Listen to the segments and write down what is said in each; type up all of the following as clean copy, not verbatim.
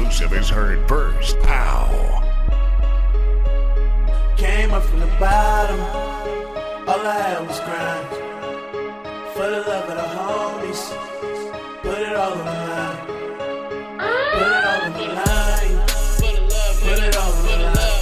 exclusive is heard first. Ow. Came up from the bottom, all I had was grind. For the love of the homies, put it all on the line. Put it all on the line. Put it all on the line.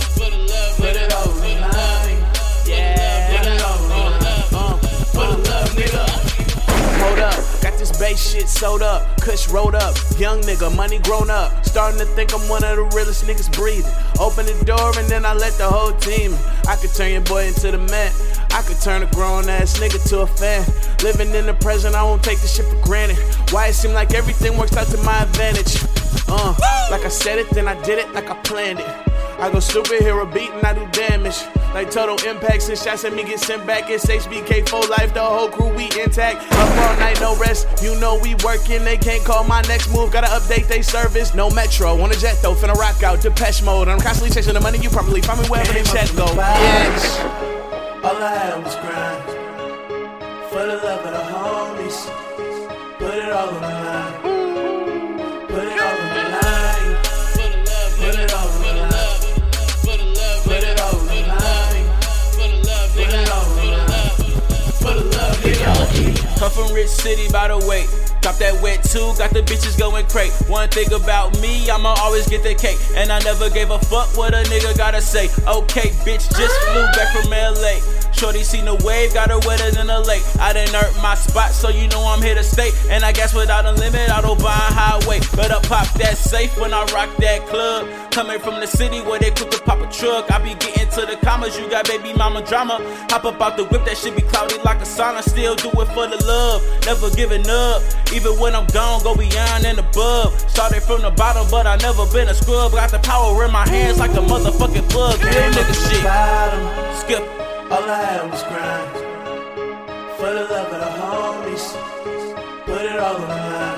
Put it all on the line. Yeah. Put it all on the line. For the love, nigga. Hold up, got this bass shit sold up. Kush rolled up, young nigga, money grown up. Starting to think I'm one of the realest niggas breathing. Open the door and then I let the whole team in. I could turn your boy into the man. I could turn a grown ass nigga to a fan. Living in the present, I won't take this shit for granted. Why it seem like everything works out to my advantage? Like I said it, then I did it like I planned it. I go superhero beat and I do damage. Like total impact, since shots at me get sent back. It's HBK for life, the whole crew we intact. Up all night, no rest, you know we working. They can't call my next move, gotta update they service. No metro, on a jet though, finna rock out, Depeche Mode. I'm constantly chasing the money, you probably find me wherever they check go. Yes. All I had was grind. For the love of the homies, put it all on the line. Put it all on the line. Put it all on the line. Put it all on the line. Put it all on the line. For the love, nigga. Come from Rich City, by the way. Top that wet too, got the bitches going crazy. One thing about me, I'ma always get the cake. And I never gave a fuck what a nigga gotta say. Okay, bitch, just flew back from LA. Shorty seen the wave, got her wetter than a lake. I done earned my spot, so you know I'm here to stay. And I guess without a limit, Autobahn highway. Better pop that safe when I rock that club. Coming from the city where they quick to pop a truck. I be getting to the commas, you got baby mama drama. Hop up out the whip, that shit be cloudy like a sauna. Still do it for the love, never giving up. Even when I'm gone, go beyond and above. Started from the bottom, but I never been a scrub. Got the power in my hands like a motherfucking plug. Real nigga shit. Skip. All I had was grind. For the love of the homies, put it all on the line.